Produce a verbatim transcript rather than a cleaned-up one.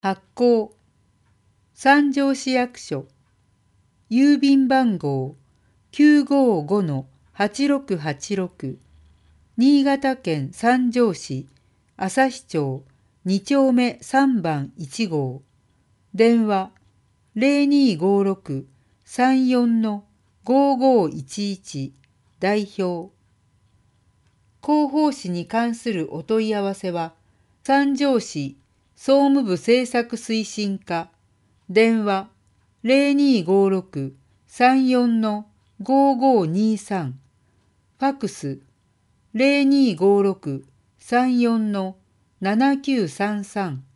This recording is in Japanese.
発行、三条市役所、郵便番号 きゅうごごのはちろくはちろく、新潟県三条市旭町に丁目さん番いち号、電話 ゼロにーごーろくさんよんのごーごーいちいち、代表。広報誌に関するお問い合わせは、三条市総務部政策推進課、電話 ゼロにーごーろくさんよんのごーごーにーさん、ファクスゼロにーごーろくさんよんのななきゅうさんさん